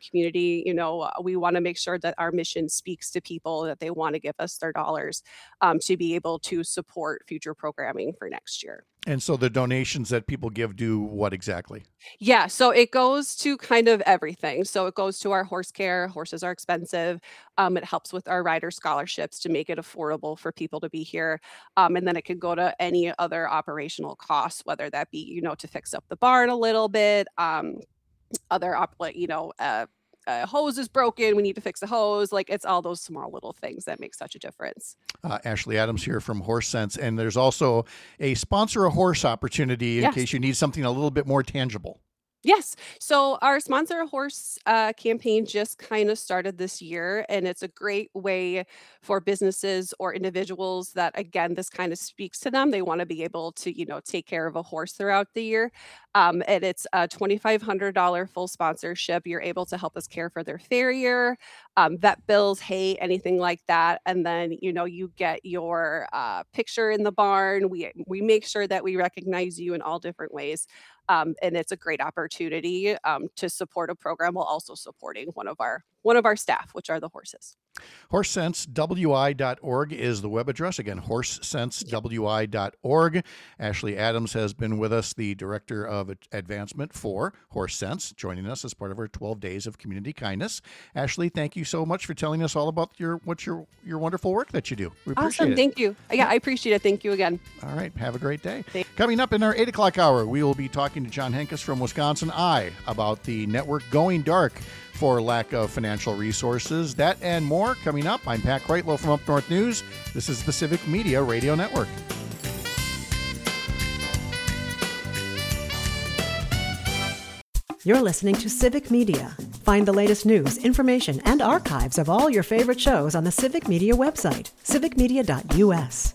[SPEAKER 11] community. You know, uh, we want to make sure that our mission speaks to people, that they want to give us their dollars um, to be able to support future programming for next year.
[SPEAKER 3] And so the donations that people give do what exactly?
[SPEAKER 11] Yeah, so it goes to kind of everything. So it goes to our horse care. Horses are expensive. Um, it helps with our rider scholarships to make it affordable for people to be here. Um, and then it could go to any other operational costs, whether that be, you know, to fix up the barn a little bit, um, other, op- like, you know, uh, uh, hose is broken, we need to fix the hose. Like, it's all those small little things that make such a difference.
[SPEAKER 3] Uh, Ashley Adams here from Horse Sense. And there's also a sponsor a horse opportunity in
[SPEAKER 11] Yes.
[SPEAKER 3] case you need something a little bit more tangible.
[SPEAKER 11] Yes. So our Sponsor a Horse uh, campaign just kind of started this year, and it's a great way for businesses or individuals that, again, this kind of speaks to them. They want to be able to, you know, take care of a horse throughout the year. Um, and it's a twenty-five hundred dollars full sponsorship. You're able to help us care for their farrier, um, vet bills, hay, anything like that. And then, you know, you get your uh, picture in the barn. We, we make sure that we recognize you in all different ways. Um, and it's a great opportunity um, to support a program while also supporting one of our one of our staff, which are the horses.
[SPEAKER 3] horse sense w i dot org is the web address. Again, horse sense w i dot org. Ashley Adams has been with us, the Director of Advancement for Horse Sense, joining us as part of our twelve Days of Community Kindness. Ashley, thank you so much for telling us all about your what your your wonderful work that you do. We appreciate
[SPEAKER 11] Awesome.
[SPEAKER 3] it.
[SPEAKER 11] Thank you. Yeah, I appreciate it. Thank you again.
[SPEAKER 3] All right. Have a great day.
[SPEAKER 11] Thank-
[SPEAKER 3] Coming up in our eight o'clock hour, we will be talking to John Henkus from Wisconsin Eye about the network going dark for lack of financial resources. That and more coming up. I'm Pat Kreitlow from Up North News. This is the Civic Media Radio Network.
[SPEAKER 1] You're listening to Civic Media. Find the latest news, information, and archives of all your favorite shows on the Civic Media website, civic media dot u s.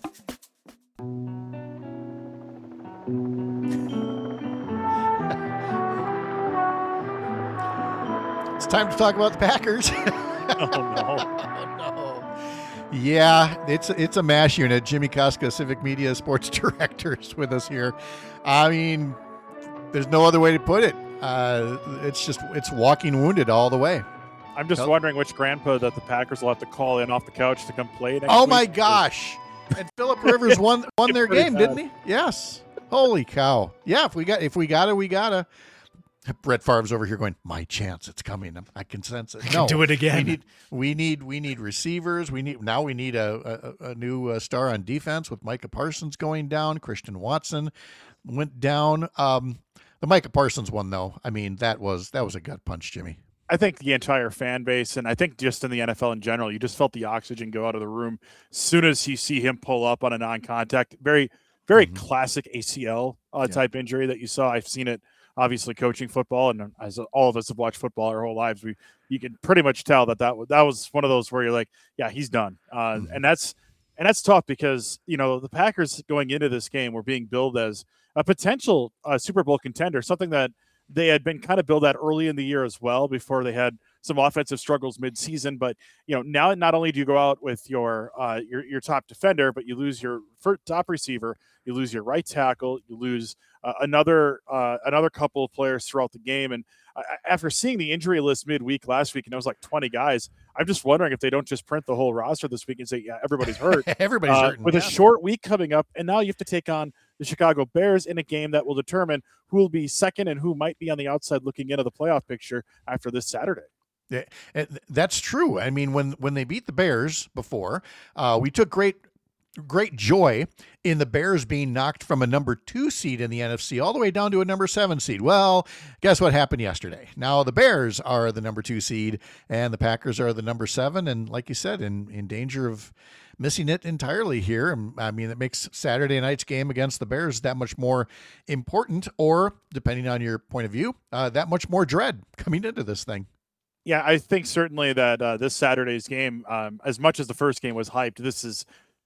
[SPEAKER 3] It's time to talk about the Packers.
[SPEAKER 7] Oh, no.
[SPEAKER 3] Oh, no. Yeah, it's it's a MASH unit. Jimmy Koska, Civic Media Sports Director, is with us here. I mean, there's no other way to put it. Uh, it's just, it's walking wounded all the way.
[SPEAKER 12] I'm just
[SPEAKER 3] Nope.
[SPEAKER 12] wondering which grandpa that the Packers will have to call in off the couch to come play next
[SPEAKER 3] Oh
[SPEAKER 12] week.
[SPEAKER 3] my gosh. And Phillip Rivers won won their
[SPEAKER 12] Pretty
[SPEAKER 3] game,
[SPEAKER 12] bad.
[SPEAKER 3] didn't he? Yes. Holy cow. Yeah, if we got if we got it, we gotta. Brett Favre's over here going, my chance, it's coming. I can sense it.
[SPEAKER 7] I can
[SPEAKER 3] No,
[SPEAKER 7] do it again.
[SPEAKER 3] We need we need we need receivers. We need now we need a a, a new uh, star on defense with Micah Parsons going down. Christian Watson went down. Um, the Micah Parsons one though, I mean that was that was a gut punch, Jimmy.
[SPEAKER 12] I think the entire fan base, and I think just in the N F L in general, you just felt the oxygen go out of the room as soon as you see him pull up on a non-contact. Very, very
[SPEAKER 3] Mhm.
[SPEAKER 12] classic A C L uh,
[SPEAKER 3] Yeah.
[SPEAKER 12] type injury that you saw. I've seen it, obviously, coaching football, and as all of us have watched football our whole lives, we you can pretty much tell that that, that was one of those where you're like, yeah, he's done. Uh,
[SPEAKER 3] Mhm.
[SPEAKER 12] And that's and that's tough because, you know, the Packers going into this game were being billed as a potential uh, Super Bowl contender, something that they had been kind of billed at early in the year as well before they had some offensive struggles mid-season. But, you know, now not only do you go out with your uh, your, your top defender, but you lose your first top receiver, you lose your right tackle, you lose uh, another uh, another couple of players throughout the game. And uh, after seeing the injury list midweek last week, and it was like twenty guys, I'm just wondering if they don't just print the whole roster this week and say, yeah, everybody's hurt.
[SPEAKER 3] Everybody's
[SPEAKER 12] Uh,
[SPEAKER 3] hurting
[SPEAKER 12] with
[SPEAKER 3] yeah.
[SPEAKER 12] a short week coming up, and now you have to take on the Chicago Bears in a game that will determine who will be second and who might be on the outside looking into the playoff picture after this Saturday.
[SPEAKER 3] Yeah, and that's true. I mean, when when they beat the Bears before, uh, we took great great joy in the Bears being knocked from a number two seed in the N F C all the way down to a number seven seed. Well, guess what happened yesterday? Now the Bears are the number two seed and the Packers are the number seven. And like you said, in, in danger of missing it entirely here. I mean, it makes Saturday night's game against the Bears that much more important, or depending on your point of view, uh, that much more dread coming into this thing.
[SPEAKER 12] Yeah, I think certainly that uh, this Saturday's game, um, as much as the first game was hyped, this is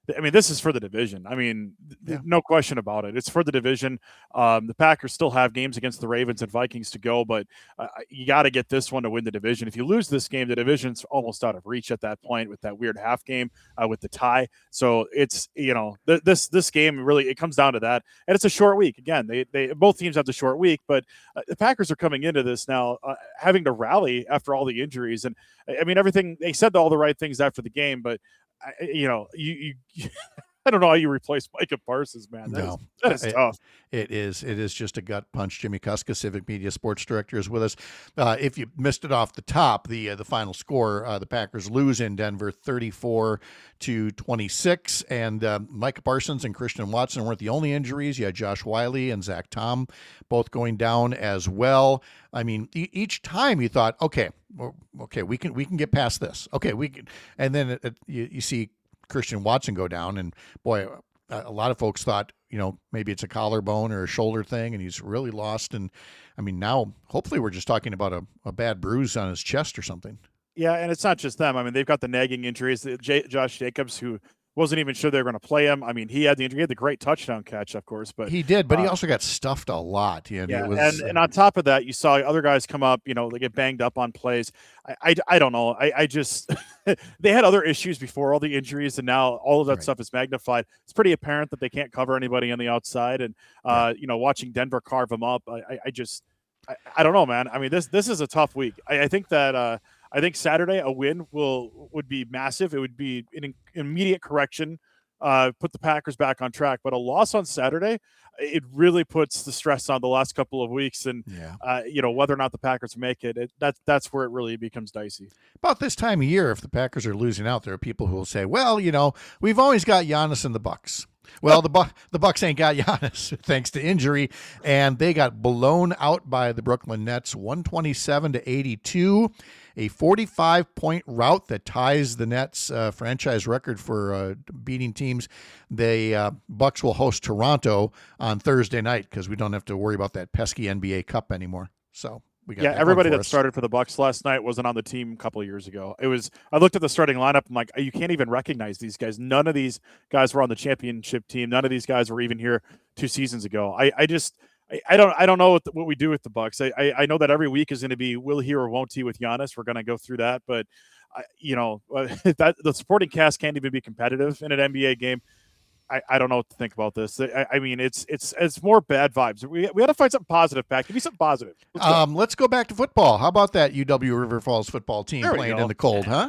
[SPEAKER 12] I mean, this is for the division. I mean,
[SPEAKER 3] Yeah.
[SPEAKER 12] no question about it. It's for the division. Um, the Packers still have games against the Ravens and Vikings to go, but uh, you got to get this one to win the division. If you lose this game, the division's almost out of reach at that point with that weird half game uh, with the tie. So it's, you know, th- this this game really, it comes down to that. And it's a short week. Again, they, they both teams have the short week, but uh, the Packers are coming into this now uh, having to rally after all the injuries. And I mean, everything, they said all the right things after the game, but I, you know, you, you I don't know how you replace Micah Parsons, man. That
[SPEAKER 3] No,
[SPEAKER 12] is, that is
[SPEAKER 3] it,
[SPEAKER 12] tough.
[SPEAKER 3] It is. It is just a gut punch. Jimmy Kuska, Civic Media Sports Director, is with us. Uh, if you missed it off the top, the uh, the final score: uh, the Packers lose in Denver, thirty-four to twenty-six. And uh, Micah Parsons and Christian Watson weren't the only injuries. You had Josh Wiley and Zach Tom both going down as well. I mean, e- each time you thought, okay, okay, we can we can get past this. Okay, we can, and then it, it, you, you see Christian Watson go down, and boy, a lot of folks thought, you know, maybe it's a collarbone or a shoulder thing, and he's really lost. And I mean, now hopefully we're just talking about a, a bad bruise on his chest or something.
[SPEAKER 12] Yeah, and it's not just them. I mean, they've got the nagging injuries. J- Josh Jacobs, who wasn't even sure they were going to play him. I mean, he had the injury. He had the great touchdown catch, of course, but
[SPEAKER 3] he did. But uh, he
[SPEAKER 12] uh,
[SPEAKER 3] also got stuffed a lot. You know,
[SPEAKER 12] yeah,
[SPEAKER 3] it was,
[SPEAKER 12] and, and on top of that, you saw other guys come up. You know, they get banged up on plays. I, I, I don't know. I, I just they had other issues before all the injuries, and now all of that
[SPEAKER 3] right.
[SPEAKER 12] stuff is magnified. It's pretty apparent that they can't cover anybody on the outside, and uh, yeah. you know, watching Denver carve them up, I, I, I just, I, I don't know, man. I mean, this this is a tough week. I, I think that. Uh, I think Saturday a win will would be massive. It would be an immediate correction, uh, put the Packers back on track. But a loss on Saturday, it really puts the stress on the last couple of weeks, and
[SPEAKER 3] yeah.
[SPEAKER 12] uh, you know, whether or not the Packers make it, it that's that's where it really becomes dicey.
[SPEAKER 3] About this time of year, if the Packers are losing out, there are people who will say, "Well, you know, we've always got Giannis and the Bucks." Well, the Bu- the Bucks ain't got Giannis thanks to injury, and they got blown out by the Brooklyn Nets, one twenty-seven to eighty-two, a forty-five point rout that ties the Nets' uh, franchise record for uh, beating teams. The uh, Bucks will host Toronto on Thursday night because we don't have to worry about that pesky N B A Cup anymore. So. We got
[SPEAKER 12] yeah,
[SPEAKER 3] that
[SPEAKER 12] everybody that
[SPEAKER 3] us.
[SPEAKER 12] started for the Bucks last night wasn't on the team a couple of years ago. It was I looked at the starting lineup. I'm like, you can't even recognize these guys. None of these guys were on the championship team. None of these guys were even here two seasons ago. I, I just I, I don't I don't know what, the, what we do with the Bucks. I, I I know that every week is going to be will he or won't he with Giannis. We're going to go through that, but I, you know that the supporting cast can't even be competitive in an N B A game. I, I don't know what to think about this. I, I mean, it's it's it's more bad vibes. We we got to find something positive, Pat. Give me something positive.
[SPEAKER 3] Let's go. Um, let's go back to football. How about that U W River Falls football team playing
[SPEAKER 12] go.
[SPEAKER 3] in the cold, huh?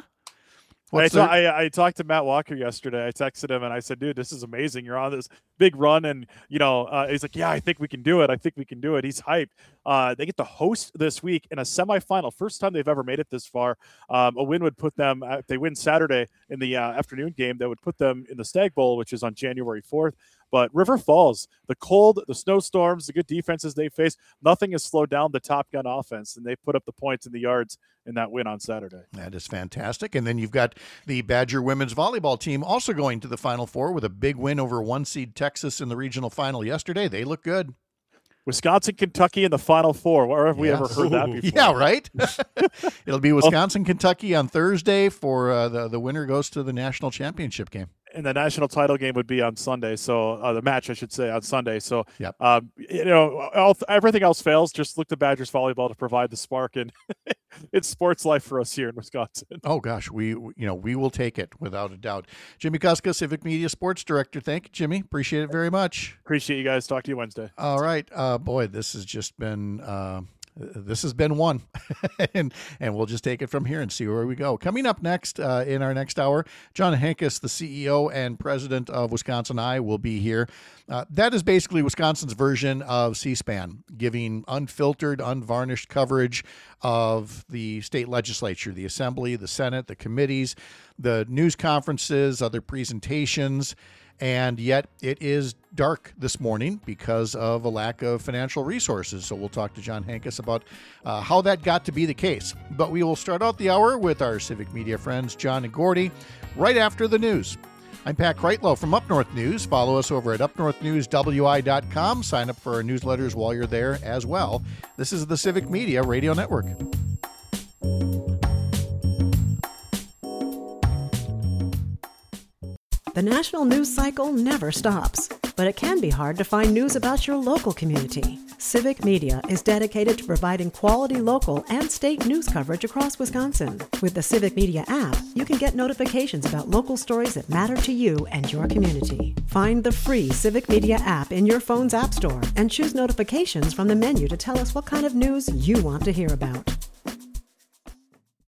[SPEAKER 12] I, ta- I, I talked to Matt Walker yesterday. I texted him and I said, dude, this is amazing. You're on this big run. And, you know, uh, he's like, yeah, I think we can do it. I think we can do it. He's hyped. Uh, they get to host this week in a semifinal. First time they've ever made it this far. Um, a win would put them, uh, if they win Saturday in the uh, afternoon game, that would put them in the Stag Bowl, which is on January fourth. But River Falls, the cold, the snowstorms, the good defenses they face, nothing has slowed down the Top Gun offense, and they put up the points and the yards in that win on Saturday.
[SPEAKER 3] That is fantastic. And then you've got the Badger women's volleyball team also going to the Final Four with a big win over one seed Texas in the regional final yesterday. They look good.
[SPEAKER 12] Wisconsin, Kentucky in the Final Four. Where have we yes. ever heard that before?
[SPEAKER 3] Yeah, right? It'll be Wisconsin, Kentucky on Thursday for uh, the, the winner goes to the national championship game.
[SPEAKER 12] And the national title game would be on Sunday. So uh, the match, I should say, on Sunday. So,
[SPEAKER 3] yep.
[SPEAKER 12] um, you know, all, everything else fails. Just look to Badgers volleyball to provide the spark, and it's sports life for us here in Wisconsin.
[SPEAKER 3] Oh gosh, we you know we will take it without a doubt. Jimmy Kuska, Civic Media Sports Director. Thank you, Jimmy. Appreciate it very much.
[SPEAKER 12] Appreciate you guys. Talk to you Wednesday.
[SPEAKER 3] All right, uh, boy, this has just been. Uh, This has been one, and and we'll just take it from here and see where we go. Coming up next uh, in our next hour, John Hankus, the C E O and president of Wisconsin Eye, will be here. Uh, that is basically Wisconsin's version of C-SPAN, giving unfiltered, unvarnished coverage of the state legislature, the assembly, the Senate, the committees, the news conferences, other presentations. And yet it is dark this morning because of a lack of financial resources. So we'll talk to John Hankus about uh, how that got to be the case. But we will start out the hour with our Civic Media friends, John and Gordy, right after the news. I'm Pat Kreitlow from Up North News. Follow us over at up north news w i dot com. Sign up for our newsletters while you're there as well. This is the Civic Media Radio Network.
[SPEAKER 1] The national news cycle never stops, but it can be hard to find news about your local community. Civic Media is dedicated to providing quality local and state news coverage across Wisconsin. With the Civic Media app, you can get notifications about local stories that matter to you and your community. Find the free Civic Media app in your phone's app store and choose notifications from the menu to tell us what kind of news you want to hear about.